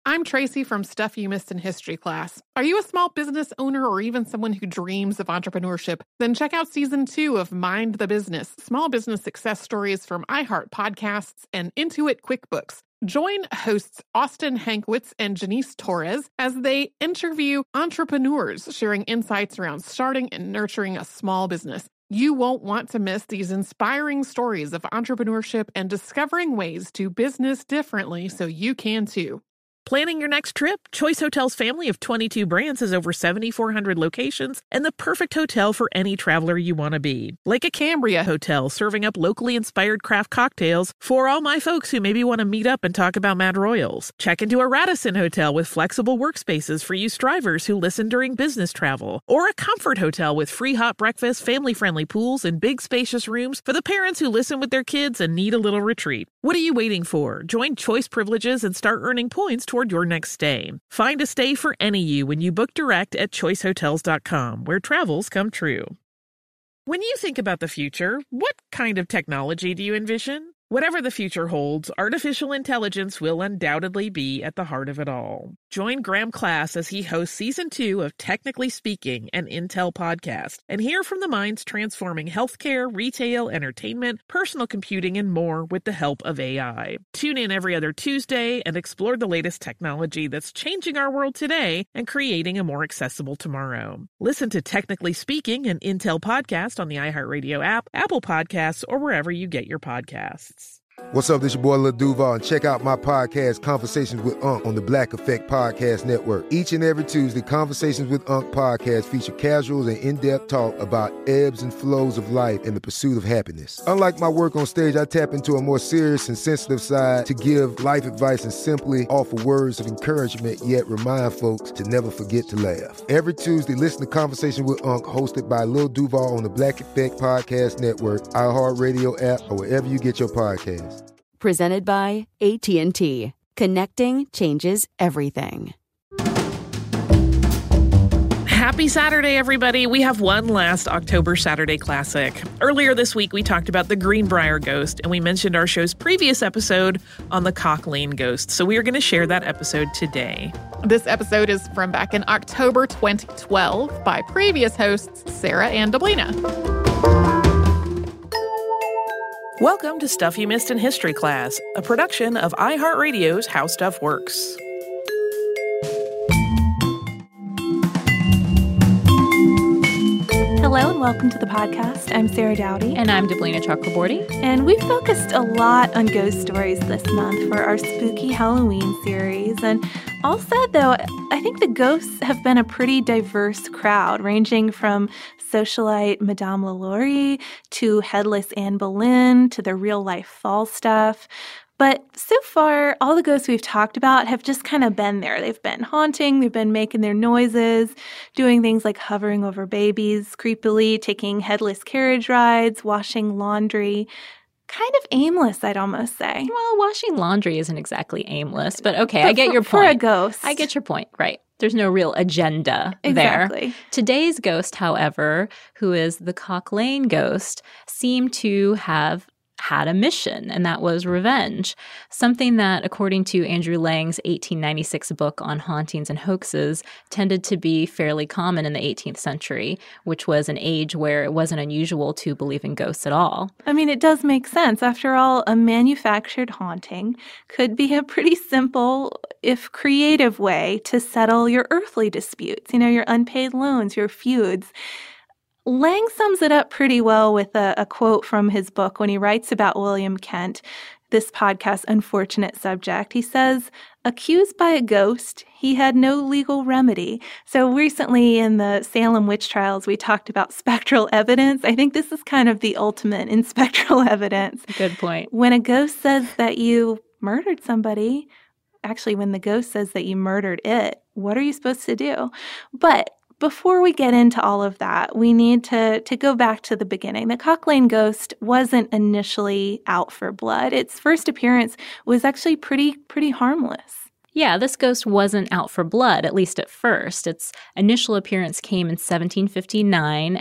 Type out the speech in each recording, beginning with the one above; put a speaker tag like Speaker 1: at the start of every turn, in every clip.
Speaker 1: I'm Tracy from Stuff You Missed in History class. Are you a small business owner or even someone who dreams of entrepreneurship? Then check out Season 2 of Mind the Business, Small Business Success Stories from iHeart Podcasts and Intuit QuickBooks. Join hosts Austin Hankwitz and Janice Torres as they interview entrepreneurs sharing insights around starting and nurturing a small business. You won't want to miss these inspiring stories of entrepreneurship and discovering ways to business differently so you can too.
Speaker 2: Planning your next trip? Choice Hotels' family of 22 brands has over 7,400 locations and the perfect hotel for any traveler you want to be. Like a Cambria Hotel, serving up locally inspired craft cocktails for all my folks who maybe want to meet up and talk about Mad Royals. Check into a Radisson Hotel with flexible workspaces for you strivers who listen during business travel. Or a Comfort Hotel with free hot breakfast, family-friendly pools, and big spacious rooms for the parents who listen with their kids and need a little retreat. What are you waiting for? Join Choice Privileges and start earning points toward your next stay. Find a stay for any you when you book direct at choicehotels.com, where travels come true. When you think about the future, what kind of technology do you envision? Whatever the future holds, artificial intelligence will undoubtedly be at the heart of it all. Join Graham Class as he hosts Season 2 of Technically Speaking, an Intel podcast, and hear from the minds transforming healthcare, retail, entertainment, personal computing, and more with the help of AI. Tune in every other Tuesday and explore the latest technology that's changing our world today and creating a more accessible tomorrow. Listen to Technically Speaking, an Intel podcast on the iHeartRadio app, Apple Podcasts, or wherever you get your podcasts.
Speaker 3: What's up, this your boy Lil Duval, and check out my podcast, Conversations with Unc, on the Black Effect Podcast Network. Each and every Tuesday, Conversations with Unc podcast feature casual and in-depth talk about ebbs and flows of life and the pursuit of happiness. Unlike my work on stage, I tap into a more serious and sensitive side to give life advice and simply offer words of encouragement, yet remind folks to never forget to laugh. Every Tuesday, listen to Conversations with Unc, hosted by Lil Duval on the Black Effect Podcast Network, iHeartRadio app, or wherever you get your podcasts.
Speaker 4: Presented by AT&T. Connecting changes everything.
Speaker 2: Happy Saturday, everybody. We have one last October Saturday classic. Earlier this week, we talked about the Greenbrier ghost, and we mentioned our show's previous episode on the Cock Lane ghost. So we are going to share that episode today.
Speaker 1: This episode is from back in October 2012 by previous hosts Sarah and Deblina.
Speaker 2: Welcome to Stuff You Missed in History class, a production of iHeartRadio's How Stuff Works.
Speaker 5: Hello and welcome to the podcast. I'm Sarah Dowdy.
Speaker 6: And I'm Deblina Chakraborty.
Speaker 5: And we've focused a lot on ghost stories this month for our spooky Halloween series. And all said, though, I think the ghosts have been a pretty diverse crowd, ranging from socialite Madame LaLaurie to headless Anne Boleyn to the real-life Falstaff. But so far, all the ghosts we've talked about have just kind of been there. They've been haunting, they've been making their noises, doing things like hovering over babies creepily, taking headless carriage rides, washing laundry. Kind of aimless, I'd almost say.
Speaker 6: Well, washing laundry isn't exactly aimless, but okay, I get your point.
Speaker 5: For a ghost.
Speaker 6: I get your point, right. There's no real agenda
Speaker 5: exactly.
Speaker 6: there. Today's ghost, however, who is the Cock Lane ghost, seemed to have had a mission, and that was revenge. Something that, according to Andrew Lang's 1896 book on hauntings and hoaxes, tended to be fairly common in the 18th century, which was an age where it wasn't unusual to believe in ghosts at all.
Speaker 5: I mean, it does make sense. After all, a manufactured haunting could be a pretty simple, if creative way to settle your earthly disputes, your unpaid loans, your feuds. Lang sums it up pretty well with a quote from his book when he writes about William Kent, this podcast's unfortunate subject. He says, accused by a ghost, he had no legal remedy. So recently in the Salem witch trials, we talked about spectral evidence. I think this is kind of the ultimate in spectral evidence.
Speaker 6: Good point.
Speaker 5: When a ghost says that you murdered somebody, actually when the ghost says that you murdered it, what are you supposed to do? But before we get into all of that, we need to go back to the beginning. The Cock Lane ghost wasn't initially out for blood. Its first appearance was actually pretty harmless.
Speaker 6: Yeah, this ghost wasn't out for blood, at least at first. Its initial appearance came in 1759 at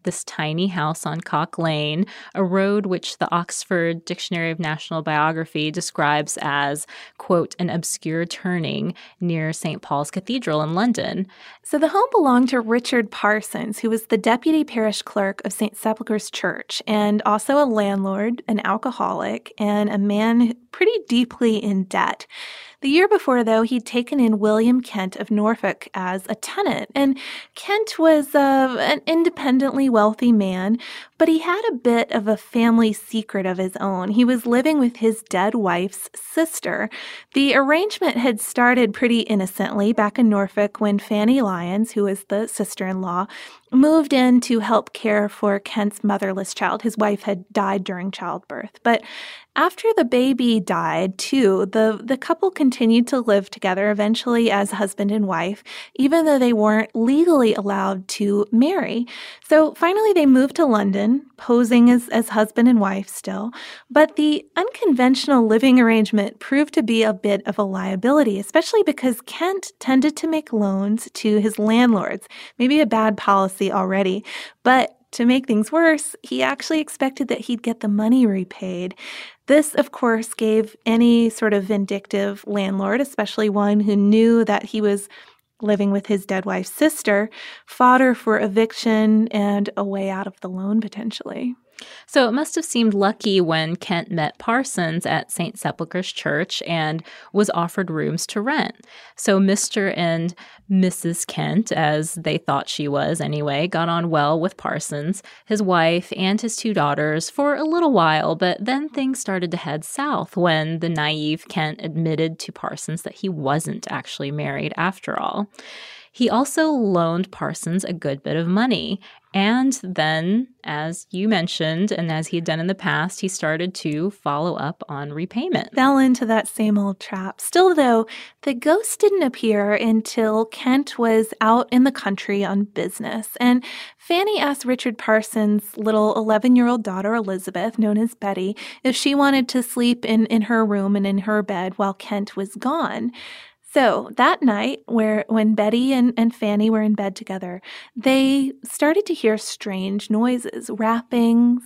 Speaker 6: this tiny house on Cock Lane, a road which the Oxford Dictionary of National Biography describes as, quote, an obscure turning near St. Paul's Cathedral in London.
Speaker 5: So the home belonged to Richard Parsons, who was the deputy parish clerk of St. Sepulchre's Church, and also a landlord, an alcoholic, and a man pretty deeply in debt. The year before, though, he'd taken in William Kent of Norfolk as a tenant, and Kent was an independently wealthy man, but he had a bit of a family secret of his own. He was living with his dead wife's sister. The arrangement had started pretty innocently back in Norfolk when Fanny Lyons, who was the sister-in-law, moved in to help care for Kent's motherless child. His wife had died during childbirth. But after the baby died, too, the couple continued to live together, eventually as husband and wife, even though they weren't legally allowed to marry. So finally they moved to London, posing as husband and wife still. But the unconventional living arrangement proved to be a bit of a liability, especially because Kent tended to make loans to his landlords. Maybe a bad policy already, but to make things worse, he actually expected that he'd get the money repaid. This, of course, gave any sort of vindictive landlord, especially one who knew that he was living with his dead wife's sister, fodder for eviction and a way out of the loan potentially.
Speaker 6: So it must have seemed lucky when Kent met Parsons at St. Sepulchre's Church and was offered rooms to rent. So Mr. and Mrs. Kent, as they thought she was anyway, got on well with Parsons, his wife, and his two daughters for a little while, but then things started to head south when the naive Kent admitted to Parsons that he wasn't actually married after all. He also loaned Parsons a good bit of money. And then, as you mentioned, and as he had done in the past, he started to follow up on repayment.
Speaker 5: Fell into that same old trap. Still, though, the ghost didn't appear until Kent was out in the country on business. And Fanny asked Richard Parsons' little 11-year-old daughter, Elizabeth, known as Betty, if she wanted to sleep in her room and in her bed while Kent was gone. So that night, when Betty and Fanny were in bed together, they started to hear strange noises, rappings,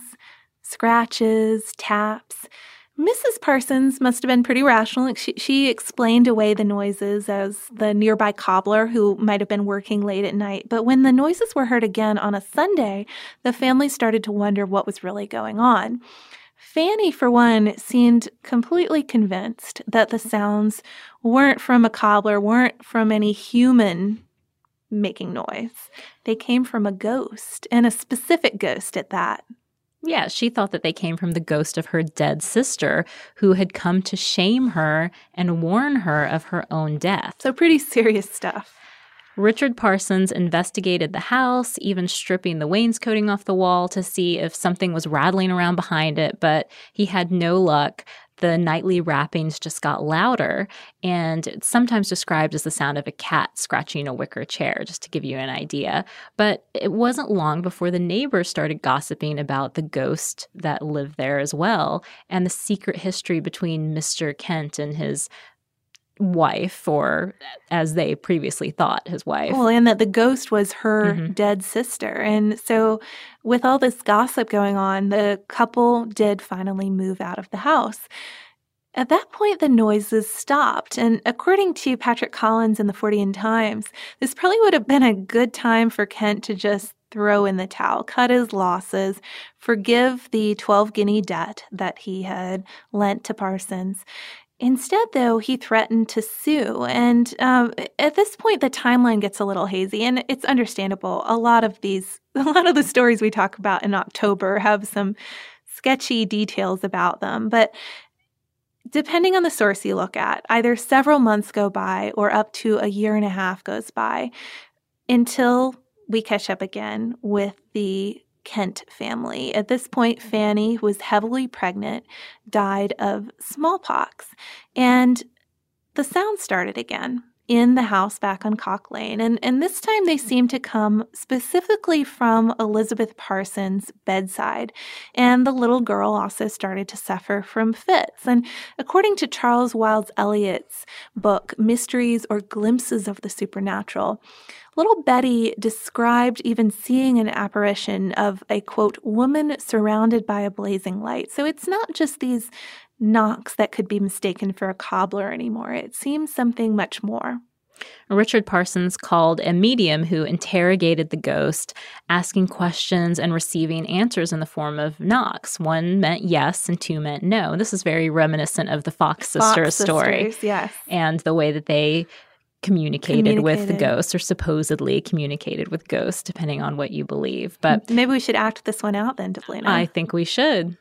Speaker 5: scratches, taps. Mrs. Parsons must have been pretty rational. She explained away the noises as the nearby cobbler who might have been working late at night. But when the noises were heard again on a Sunday, the family started to wonder what was really going on. Fanny, for one, seemed completely convinced that the sounds weren't from a cobbler, weren't from any human making noise. They came from a ghost, and a specific ghost at that.
Speaker 6: Yeah, she thought that they came from the ghost of her dead sister, who had come to shame her and warn her of her own death.
Speaker 5: So pretty serious stuff.
Speaker 6: Richard Parsons investigated the house, even stripping the wainscoting off the wall to see if something was rattling around behind it, but he had no luck. The nightly rappings just got louder, and it's sometimes described as the sound of a cat scratching a wicker chair, just to give you an idea. But it wasn't long before the neighbors started gossiping about the ghost that lived there as well, and the secret history between Mr. Kent and his wife, or as they previously thought, his wife.
Speaker 5: Well, and that the ghost was her dead sister. And so with all this gossip going on, the couple did finally move out of the house. At that point, the noises stopped. And according to Patrick Collins in the Fortean Times, this probably would have been a good time for Kent to just throw in the towel, cut his losses, forgive the 12 guinea debt that he had lent to Parsons. Instead, though, he threatened to sue. And at this point, the timeline gets a little hazy, and it's understandable. A lot of the stories we talk about in October have some sketchy details about them. But depending on the source you look at, either several months go by or up to a year and a half goes by until we catch up again with the Kent family. At this point, Fanny, who was heavily pregnant, died of smallpox. And the sound started again in the house back on Cock Lane. And this time they seemed to come specifically from Elizabeth Parsons' bedside. And the little girl also started to suffer from fits. And according to Charles Wildes Elliott's book, Mysteries or Glimpses of the Supernatural, Little Betty described even seeing an apparition of a, quote, woman surrounded by a blazing light. So it's not just these knocks that could be mistaken for a cobbler anymore. It seems something much more.
Speaker 6: Richard Parsons called a medium who interrogated the ghost, asking questions and receiving answers in the form of knocks. 1 meant yes and 2 meant no. This is very reminiscent of the Fox Sisters story.
Speaker 5: Yes.
Speaker 6: And the way that they communicated with the ghosts, or supposedly communicated with ghosts, depending on what you believe. But
Speaker 5: maybe we should act this one out then, Deblina.
Speaker 6: I think we should.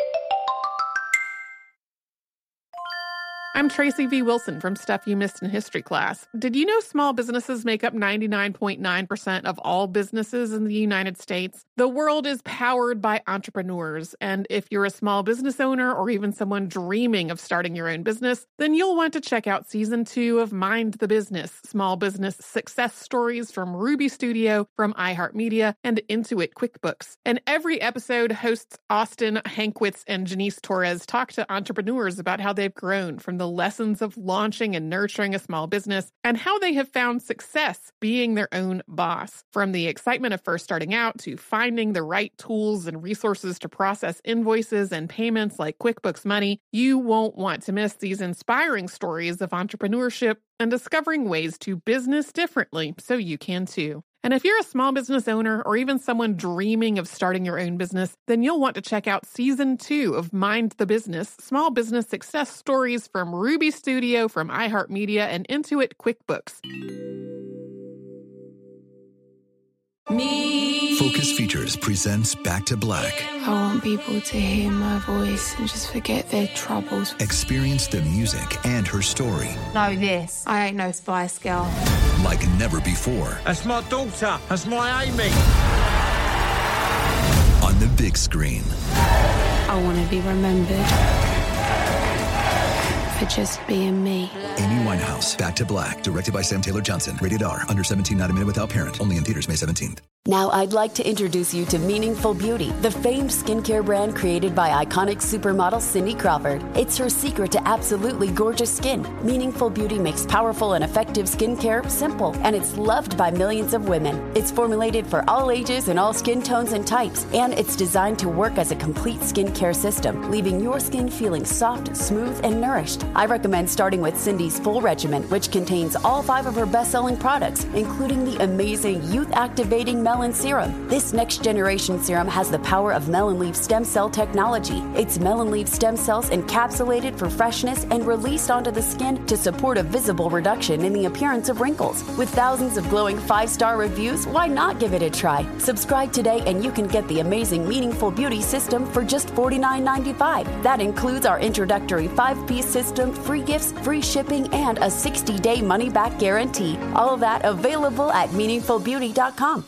Speaker 1: I'm Tracy V. Wilson from Stuff You Missed in History Class. Did you know small businesses make up 99.9% of all businesses in the United States? The world is powered by entrepreneurs, and if you're a small business owner or even someone dreaming of starting your own business, then you'll want to check out Season 2 of Mind the Business, small business success stories from Ruby Studio, from iHeartMedia, and Intuit QuickBooks. And every episode, hosts Austin Hankwitz and Janice Torres talk to entrepreneurs about how they've grown from the lessons of launching and nurturing a small business and how they have found success being their own boss. From the excitement of first starting out to finding the right tools and resources to process invoices and payments like QuickBooks Money, you won't want to miss these inspiring stories of entrepreneurship and discovering ways to business differently so you can too. And if you're a small business owner or even someone dreaming of starting your own business, then you'll want to check out Season 2 of Mind the Business, small business success stories from Ruby Studio, from iHeartMedia, and Intuit QuickBooks.
Speaker 7: Focus Features presents Back to Black.
Speaker 8: I want people to hear my voice and just forget their troubles.
Speaker 7: Experience the music and her story.
Speaker 8: Know this, I ain't no Spice Girl.
Speaker 7: Like never before.
Speaker 9: That's my daughter. That's my Amy.
Speaker 7: On the big screen.
Speaker 8: I want to be remembered for just being me.
Speaker 7: Amy Winehouse, Back to Black, directed by Sam Taylor Johnson. Rated R, under 17, not a minute without parent. Only in theaters May 17th.
Speaker 10: Now I'd like to introduce you to Meaningful Beauty, the famed skincare brand created by iconic supermodel Cindy Crawford. It's her secret to absolutely gorgeous skin. Meaningful Beauty makes powerful and effective skincare simple, and it's loved by millions of women. It's formulated for all ages and all skin tones and types, and it's designed to work as a complete skincare system, leaving your skin feeling soft, smooth, and nourished. I recommend starting with Cindy's full regimen, which contains all 5 of her best-selling products, including the amazing youth-activating Melon Serum. This next-generation serum has the power of melon leaf stem cell technology. It's melon leaf stem cells encapsulated for freshness and released onto the skin to support a visible reduction in the appearance of wrinkles. With thousands of glowing 5-star reviews, why not give it a try? Subscribe today and you can get the amazing Meaningful Beauty system for just $49.95. That includes our introductory 5-piece system, free gifts, free shipping, and a 60-day money-back guarantee. All of that available at meaningfulbeauty.com.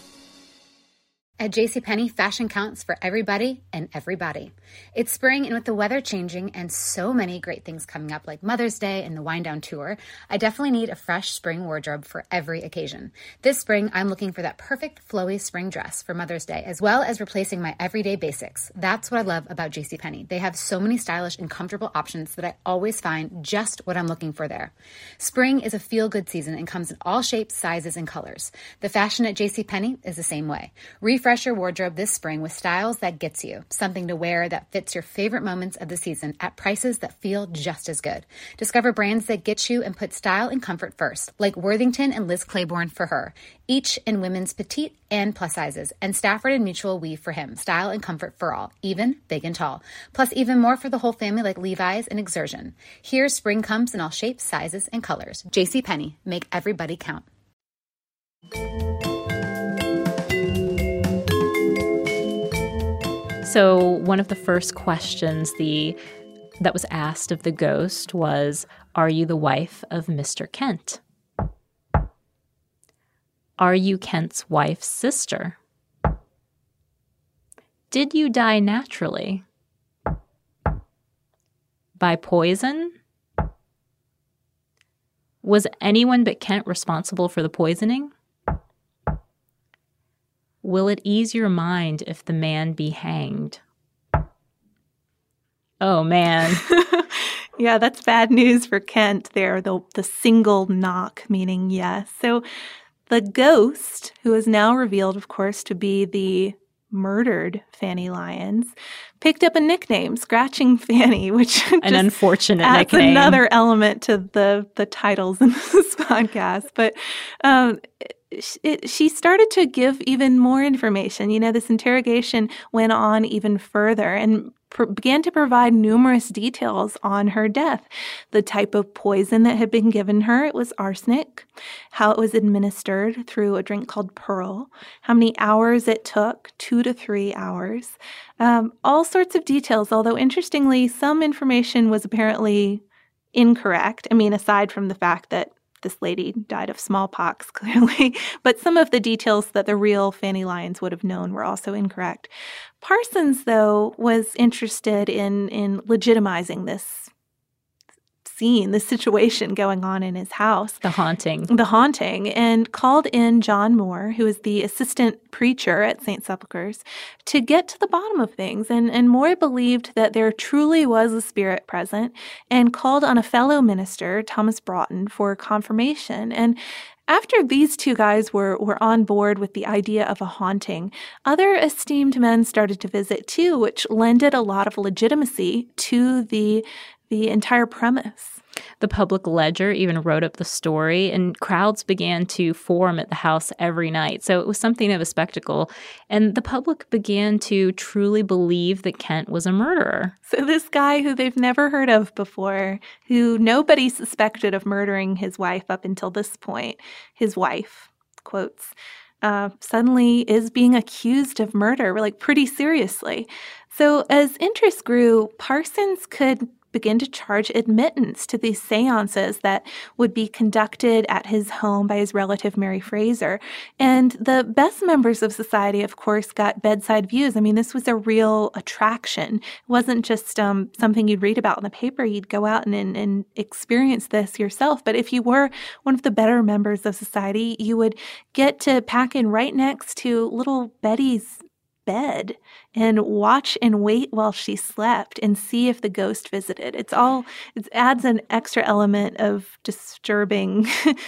Speaker 11: At JCPenney, fashion counts for everybody and everybody. It's spring, and with the weather changing and so many great things coming up like Mother's Day and the Wind Down Tour, I definitely need a fresh spring wardrobe for every occasion. This spring, I'm looking for that perfect flowy spring dress for Mother's Day, as well as replacing my everyday basics. That's what I love about JCPenney. They have so many stylish and comfortable options that I always find just what I'm looking for there. Spring is a feel-good season and comes in all shapes, sizes, and colors. The fashion at JCPenney is the same way. Refresh your wardrobe this spring with styles that gets you, something to wear that fits your favorite moments of the season at prices that feel just as good. Discover brands that get you and put style and comfort first, like Worthington and Liz Claiborne for her, each in women's petite and plus sizes, and Stafford and Mutual Weave for him, style and comfort for all, even big and tall. Plus even more for the whole family like Levi's and Exertion. Here, spring comes in all shapes, sizes, and colors. JCPenney, make everybody count.
Speaker 6: So one of the first questions that was asked of the ghost was, "Are you the wife of Mr. Kent? Are you Kent's wife's sister? Did you die naturally? By poison? Was anyone but Kent responsible for the poisoning? Will it ease your mind if the man be hanged?" Oh, man.
Speaker 5: Yeah, that's bad news for Kent there, the single knock meaning yes. So The ghost, who is now revealed, of course, to be the murdered Fanny Lyons, picked up a nickname, Scratching Fanny, which
Speaker 6: an unfortunate
Speaker 5: adds
Speaker 6: nickname.
Speaker 5: Another element to the titles in this podcast. But she started to give even more information. This interrogation went on even further and began to provide numerous details on her death. The type of poison that had been given her, it was arsenic. How it was administered through a drink called Pearl. How many hours it took, 2 to 3 hours. All sorts of details, although interestingly, some information was apparently incorrect. Aside from the fact that this lady died of smallpox, clearly. But some of the details that the real Fanny Lyons would have known were also incorrect. Parsons, though, was interested in legitimizing this scene, this situation going on in his house.
Speaker 6: The haunting,
Speaker 5: and called in John Moore, who is the assistant preacher at St. Sepulchre's, to get to the bottom of things. And Moore believed that there truly was a spirit present and called on a fellow minister, Thomas Broughton, for confirmation. And after these two guys were on board with the idea of a haunting, other esteemed men started to visit too, which lended a lot of legitimacy to the entire premise.
Speaker 6: The Public Ledger even wrote up the story, and crowds began to form at the house every night. So it was something of a spectacle. And the public began to truly believe that Kent was a murderer.
Speaker 5: So this guy who they've never heard of before, who nobody suspected of murdering his wife up until this point, his wife, quotes, suddenly is being accused of murder, pretty seriously. So as interest grew, Parsons could begin to charge admittance to these seances that would be conducted at his home by his relative Mary Fraser. And the best members of society, of course, got bedside views. This was a real attraction. It wasn't just something you'd read about in the paper. You'd go out and experience this yourself. But if you were one of the better members of society, you would get to pack in right next to little Betty's bed and watch and wait while she slept and see if the ghost visited. It adds an extra element of disturbing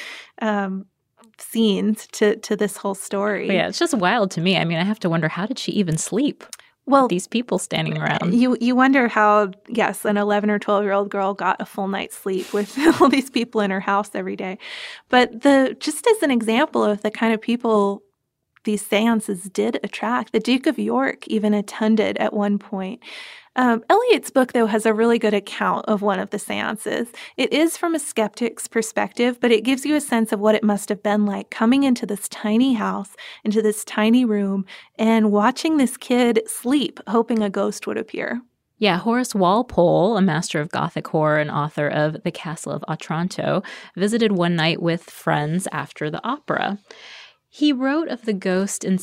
Speaker 5: scenes to this whole story.
Speaker 6: But yeah, it's just wild to me. I have to wonder, how did she even sleep? Well, these people standing around.
Speaker 5: You wonder how, yes, an 11 or 12-year-old girl got a full night's sleep with all these people in her house every day. But just as an example of the kind of people these seances did attract, the Duke of York even attended at one point. Eliot's book, though, has a really good account of one of the seances. It is from a skeptic's perspective, but it gives you a sense of what it must have been like coming into this tiny house, into this tiny room, and watching this kid sleep, hoping a ghost would appear.
Speaker 6: Yeah, Horace Walpole, a master of Gothic horror and author of The Castle of Otranto, visited one night with friends after the opera. He wrote of the ghost in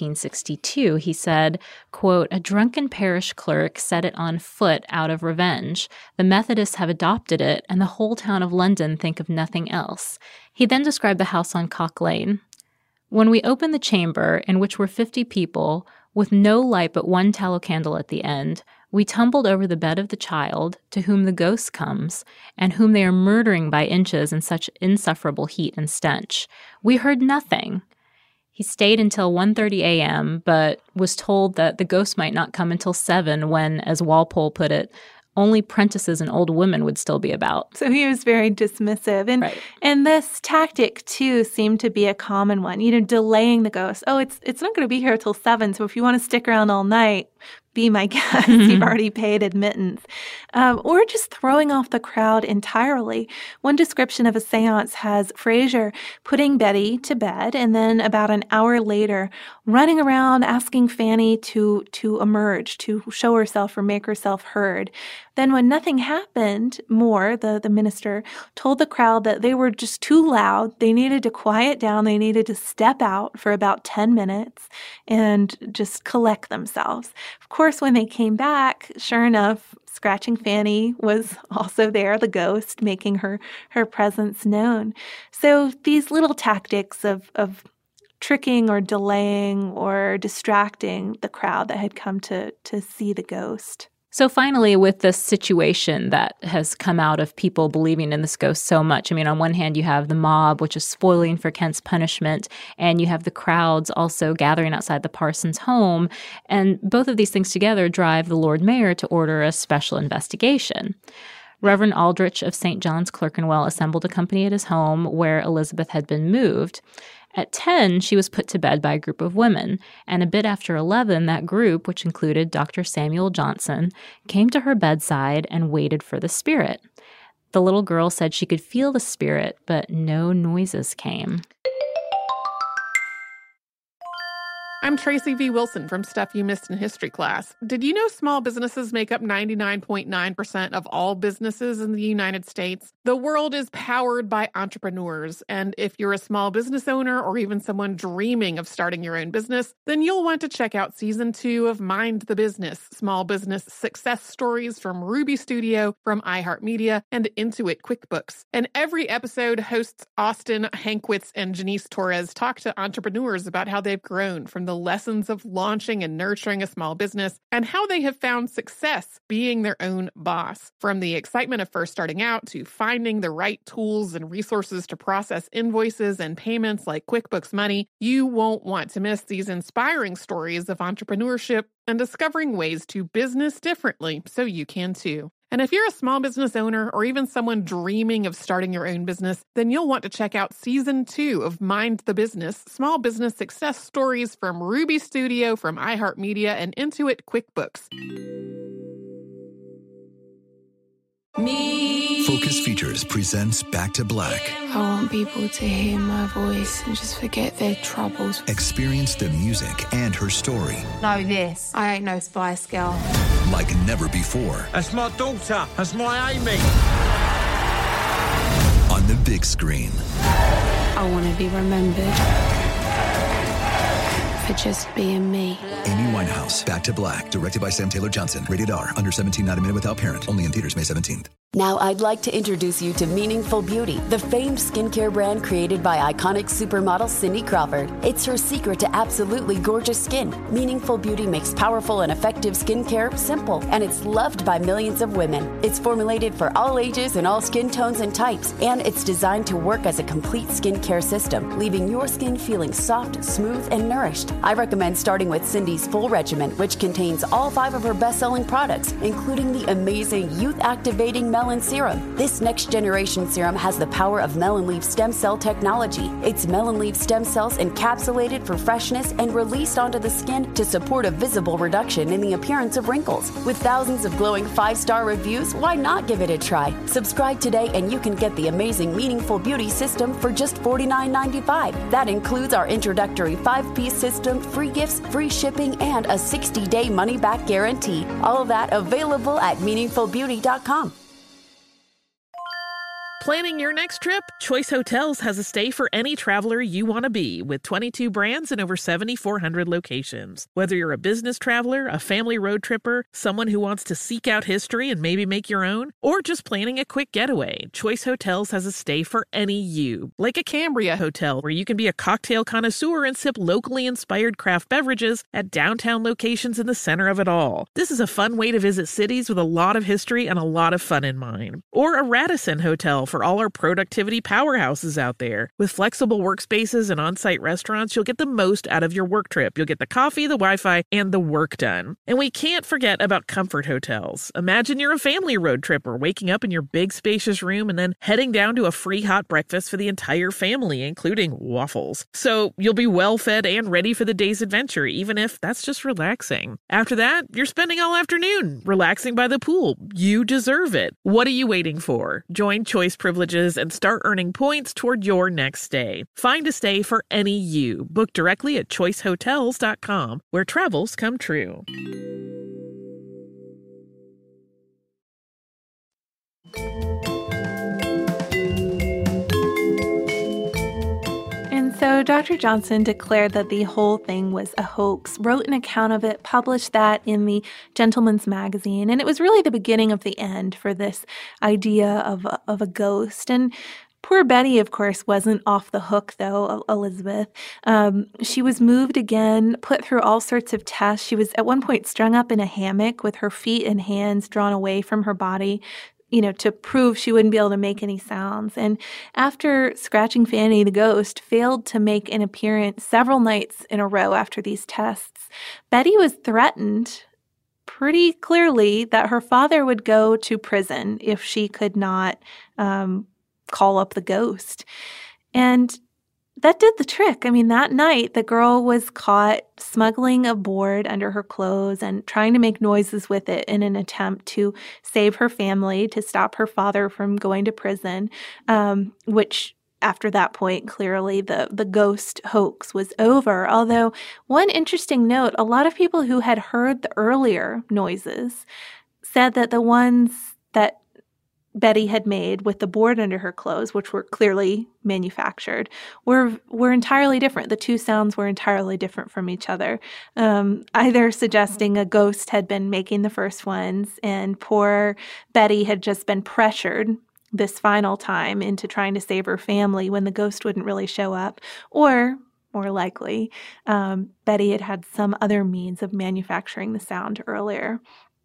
Speaker 6: 1762. He said, quote, "A drunken parish clerk set it on foot out of revenge. The Methodists have adopted it, and the whole town of London think of nothing else." He then described the house on Cock Lane. "When we opened the chamber, in which were 50 people, with no light but one tallow candle at the end, we tumbled over the bed of the child, to whom the ghost comes, and whom they are murdering by inches in such insufferable heat and stench. We heard nothing." He stayed until 1:30 a.m., but was told that the ghost might not come until 7 when, as Walpole put it, only prentices and old women would still be about.
Speaker 5: So he was very dismissive. And this tactic, too, seemed to be a common one, delaying the ghost. Oh, it's not going to be here till 7, so if you want to stick around all night, be my guest. You've already paid admittance. Or just throwing off the crowd entirely. One description of a seance has Fraser putting Betty to bed and then about an hour later running around asking Fanny to emerge, to show herself or make herself heard. Then when nothing happened, Moore, the minister, told the crowd that they were just too loud. They needed to quiet down. They needed to step out for about 10 minutes and just collect themselves. Of course, when they came back, sure enough, Scratching Fanny was also there, the ghost, making her presence known. So these little tactics of tricking or delaying or distracting the crowd that had come to see the ghost.
Speaker 6: So finally, with this situation that has come out of people believing in this ghost so much, I mean, on one hand, you have the mob, which is spoiling for Kent's punishment, and you have the crowds also gathering outside the Parsons home. And both of these things together drive the Lord Mayor to order a special investigation. Reverend Aldrich of St. John's, Clerkenwell, assembled a company at his home where Elizabeth had been moved. At 10, she was put to bed by a group of women, and a bit after 11, that group, which included Dr. Samuel Johnson, came to her bedside and waited for the spirit. The little girl said she could feel the spirit, but no noises came.
Speaker 1: I'm Tracy V. Wilson from Stuff You Missed in History Class. Did you know small businesses make up 99.9% of all businesses in the United States? The world is powered by entrepreneurs, and if you're a small business owner or even someone dreaming of starting your own business, then you'll want to check out Season 2 of Mind the Business, small business success stories from Ruby Studio, from iHeartMedia, and Intuit QuickBooks. And every episode, hosts Austin Hankwitz and Janice Torres talk to entrepreneurs about how they've grown from the lessons of launching and nurturing a small business and how they have found success being their own boss. From the excitement of first starting out to finding the right tools and resources to process invoices and payments like QuickBooks Money, you won't want to miss these inspiring stories of entrepreneurship and discovering ways to business differently so you can too. And if you're a small business owner or even someone dreaming of starting your own business, then you'll want to check out Season 2 of Mind the Business, small business success stories from Ruby Studio, from iHeartMedia, and Intuit QuickBooks.
Speaker 7: Focus Features presents Back to Black.
Speaker 8: I want people to hear my voice and just forget their troubles.
Speaker 7: Experience the music and her story.
Speaker 8: Know this, I ain't no Spice Girl.
Speaker 7: Like never before.
Speaker 9: That's my daughter. That's my Amy.
Speaker 7: On the big screen.
Speaker 8: I want to be remembered for just being me.
Speaker 7: Amy Winehouse, Back to Black, directed by Sam Taylor Johnson. Rated R, under 17, not a minute without parent. Only in theaters May 17th.
Speaker 10: Now I'd like to introduce you to Meaningful Beauty, the famed skincare brand created by iconic supermodel Cindy Crawford. It's her secret to absolutely gorgeous skin. Meaningful Beauty makes powerful and effective skincare simple, and it's loved by millions of women. It's formulated for all ages and all skin tones and types, and it's designed to work as a complete skincare system, leaving your skin feeling soft, smooth, and nourished. I recommend starting with Cindy's full regimen, which contains all 5 of her best-selling products, including the amazing youth-activating Melon Serum. This next-generation serum has the power of melon leaf stem cell technology. It's melon leaf stem cells encapsulated for freshness and released onto the skin to support a visible reduction in the appearance of wrinkles. With thousands of glowing 5-star reviews, why not give it a try? Subscribe today and you can get the amazing Meaningful Beauty system for just $49.95. That includes our introductory 5-piece system, free gifts, free shipping, and a 60-day money-back guarantee. All of that available at meaningfulbeauty.com.
Speaker 2: Planning your next trip? Choice Hotels has a stay for any traveler you want to be, with 22 brands and over 7,400 locations. Whether you're a business traveler, a family road tripper, someone who wants to seek out history and maybe make your own, or just planning a quick getaway, Choice Hotels has a stay for any you. Like a Cambria Hotel, where you can be a cocktail connoisseur and sip locally inspired craft beverages at downtown locations in the center of it all. This is a fun way to visit cities with a lot of history and a lot of fun in mind. Or a Radisson Hotel for all our productivity powerhouses out there. With flexible workspaces and on-site restaurants, you'll get the most out of your work trip. You'll get the coffee, the Wi-Fi, and the work done. And we can't forget about Comfort Hotels. Imagine you're a family road tripper, waking up in your big spacious room and then heading down to a free hot breakfast for the entire family, including waffles. So you'll be well fed and ready for the day's adventure, even if that's just relaxing. After that, you're spending all afternoon relaxing by the pool. You deserve it. What are you waiting for? Join Choice Privileges and start earning points toward your next stay. Find a stay for any you. Book directly at choicehotels.com, where travels come true.
Speaker 5: And so Dr. Johnson declared that the whole thing was a hoax, wrote an account of it, published that in the Gentleman's Magazine, and it was really the beginning of the end for this idea of a ghost. And Poor Betty, of course, wasn't off the hook, though, Elizabeth. She was moved again, put through all sorts of tests. She was at one point strung up in a hammock with her feet and hands drawn away from her body, to prove she wouldn't be able to make any sounds. And after Scratching Fanny the ghost failed to make an appearance several nights in a row after these tests, Betty was threatened pretty clearly that her father would go to prison if she could not call up the ghost. And that did the trick. I mean, that night, the girl was caught smuggling a board under her clothes and trying to make noises with it in an attempt to save her family, to stop her father from going to prison, which after that point, clearly the ghost hoax was over. Although, one interesting note, a lot of people who had heard the earlier noises said that the ones that Betty had made with the board under her clothes, which were clearly manufactured, were entirely different. The two sounds were entirely different from each other, either suggesting a ghost had been making the first ones and poor Betty had just been pressured this final time into trying to save her family when the ghost wouldn't really show up, or more likely, Betty had had some other means of manufacturing the sound earlier.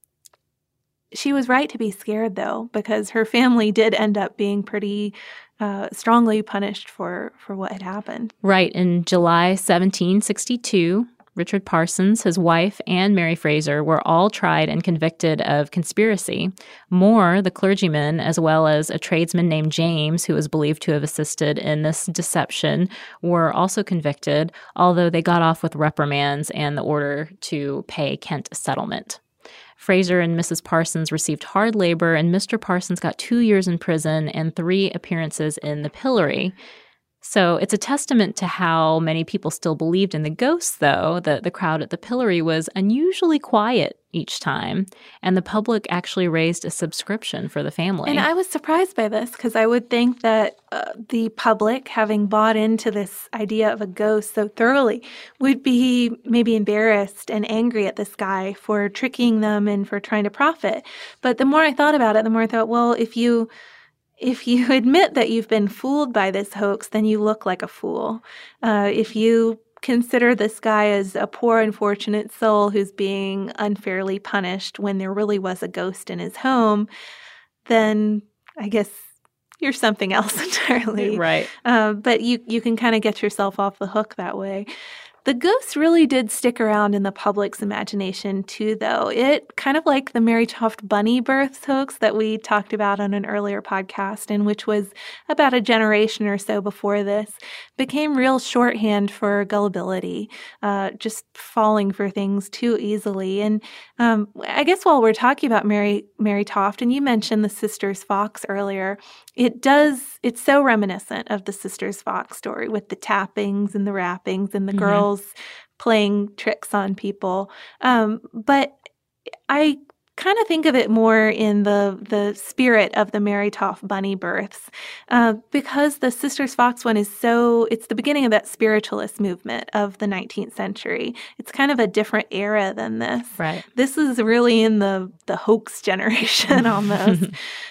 Speaker 5: She was right to be scared, though, because her family did end up being pretty strongly punished for what had happened.
Speaker 6: Right. In July 1762, Richard Parsons, his wife, and Mary Fraser were all tried and convicted of conspiracy. Moore, the clergyman, as well as a tradesman named James, who was believed to have assisted in this deception, were also convicted, although they got off with reprimands and the order to pay Kent a settlement. Fraser and Mrs. Parsons received hard labor, and Mr. Parsons got 2 years in prison and 3 appearances in the pillory. So it's a testament to how many people still believed in the ghosts, though, that the crowd at the pillory was unusually quiet each time, and the public actually raised a subscription for the family.
Speaker 5: And I was surprised by this because I would think that the public, having bought into this idea of a ghost so thoroughly, would be maybe embarrassed and angry at this guy for tricking them and for trying to profit. But the more I thought about it, the more I thought, well, if you admit that you've been fooled by this hoax, then you look like a fool. If you consider this guy as a poor, unfortunate soul who's being unfairly punished when there really was a ghost in his home, then I guess you're something else entirely.
Speaker 6: Right.
Speaker 5: But you can kind of get yourself off the hook that way. The ghost really did stick around in the public's imagination, too, though. It, kind of like the Mary Toft bunny births hoax that we talked about on an earlier podcast, and which was about a generation or so before this, became real shorthand for gullibility, just falling for things too easily. And I guess while we're talking about Mary Toft, and you mentioned the Sisters Fox earlier, it's so reminiscent of the Sisters Fox story with the tappings and the rappings and the girls playing tricks on people. But I kind of think of it more in the spirit of the Mary Toft bunny births, because the Sisters Fox one it's the beginning of that spiritualist movement of the 19th century. It's kind of a different era than this.
Speaker 6: Right.
Speaker 5: This is really in the hoax generation almost.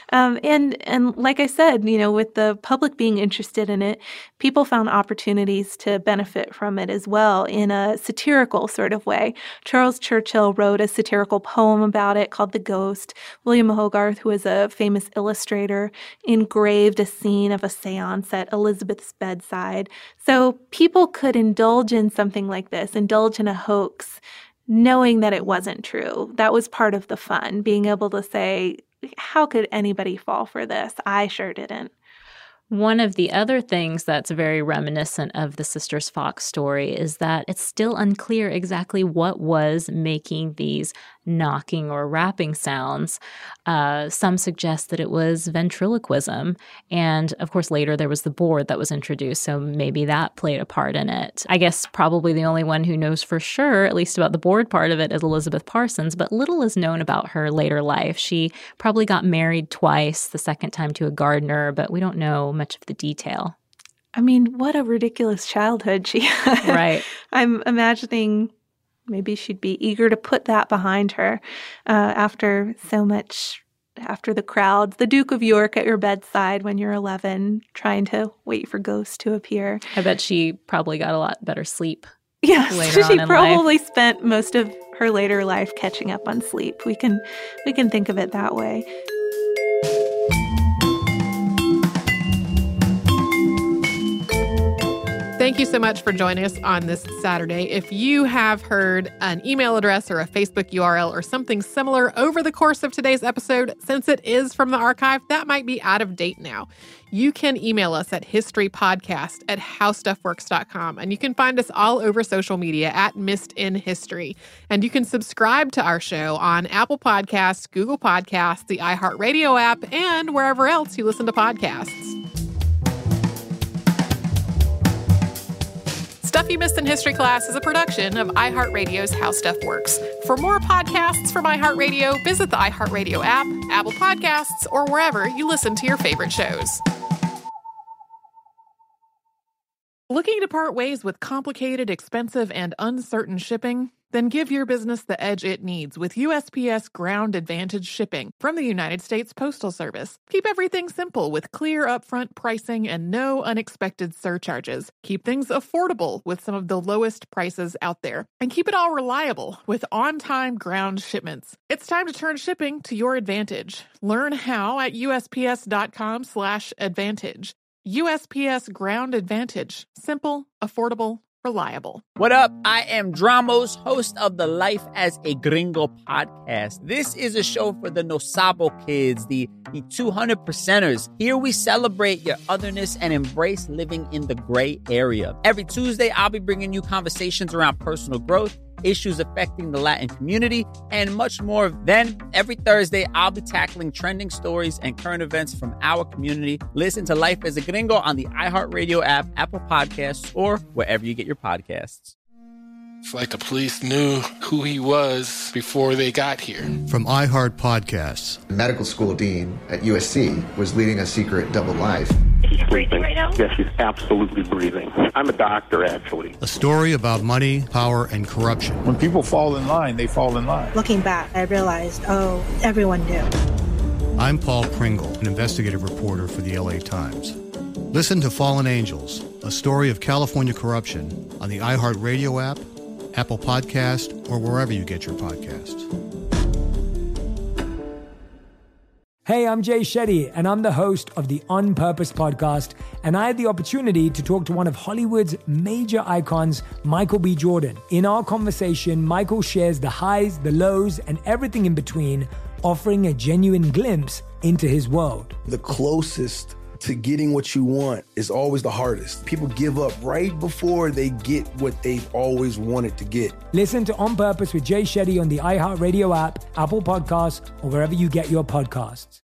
Speaker 5: And like I said, with the public being interested in it, people found opportunities to benefit from it as well in a satirical sort of way. Charles Churchill wrote a satirical poem about it called The Ghost. William Hogarth, who is a famous illustrator, engraved a scene of a seance at Elizabeth's bedside. So people could indulge in something like this, indulge in a hoax, knowing that it wasn't true. That was part of the fun, being able to say, how could anybody fall for this? I sure didn't.
Speaker 6: One of the other things that's very reminiscent of the Sisters Fox story is that it's still unclear exactly what was making these knocking or rapping sounds. Some suggest that it was ventriloquism. And of course, later there was the board that was introduced, so maybe that played a part in it. I guess probably the only one who knows for sure, at least about the board part of it, is Elizabeth Parsons, but little is known about her later life. She probably got married twice, the second time to a gardener, but we don't know much of the detail.
Speaker 5: I mean, what a ridiculous childhood she had.
Speaker 6: Right.
Speaker 5: I'm imagining maybe she'd be eager to put that behind her after so much after the crowds, the Duke of York at your bedside when you're 11, trying to wait for ghosts to appear.
Speaker 6: I bet she probably got a lot better sleep.
Speaker 5: Yes,
Speaker 6: later
Speaker 5: she
Speaker 6: on
Speaker 5: probably spent most of her later life catching up on sleep. We can think of it that way.
Speaker 1: Thank you so much for joining us on this Saturday. If you have heard an email address or a Facebook URL or something similar over the course of today's episode, since it is from the archive, that might be out of date now. You can email us at historypodcast@howstuffworks.com, and you can find us all over social media at Missed in History. And you can subscribe to our show on Apple Podcasts, Google Podcasts, the iHeartRadio app, and wherever else you listen to podcasts. Stuff You Missed in History Class is a production of iHeartRadio's How Stuff Works. For more podcasts from iHeartRadio, visit the iHeartRadio app, Apple Podcasts, or wherever you listen to your favorite shows. Looking to part ways with complicated, expensive, and uncertain shipping? Then give your business the edge it needs with USPS Ground Advantage shipping from the United States Postal Service. Keep everything simple with clear upfront pricing and no unexpected surcharges. Keep things affordable with some of the lowest prices out there. And keep it all reliable with on-time ground shipments. It's time to turn shipping to your advantage. Learn how at USPS.com/advantage. USPS Ground Advantage. Simple, affordable, reliable.
Speaker 12: What up? I am Dramos, host of the Life as a Gringo podcast. This is a show for the No Sabo kids, the 200%ers. Here we celebrate your otherness and embrace living in the gray area. Every Tuesday, I'll be bringing you conversations around personal growth, issues affecting the Latin community, and much more. Then, every Thursday, I'll be tackling trending stories and current events from our community. Listen to Life as a Gringo on the iHeartRadio app, Apple Podcasts, or wherever you get your podcasts.
Speaker 13: It's like the police knew who he was before they got here.
Speaker 14: From iHeart Podcasts.
Speaker 15: The medical school dean at USC was leading a secret double life.
Speaker 16: He's breathing right now? Yes, he's absolutely breathing. I'm a doctor, actually.
Speaker 14: A story about money, power, and corruption.
Speaker 17: When people fall in line, they fall in line.
Speaker 18: Looking back, I realized, everyone knew.
Speaker 14: I'm Paul Pringle, an investigative reporter for the LA Times. Listen to Fallen Angels, a story of California corruption on the iHeartRadio app, Apple Podcast, or wherever you get your podcasts.
Speaker 19: Hey, I'm Jay Shetty, and I'm the host of the On Purpose podcast, and I had the opportunity to talk to one of Hollywood's major icons, Michael B. Jordan. In our conversation, Michael shares the highs, the lows, and everything in between, offering a genuine glimpse into his world.
Speaker 20: The closest to getting what you want is always the hardest. People give up right before they get what they've always wanted to get.
Speaker 19: Listen to On Purpose with Jay Shetty on the iHeartRadio app, Apple Podcasts, or wherever you get your podcasts.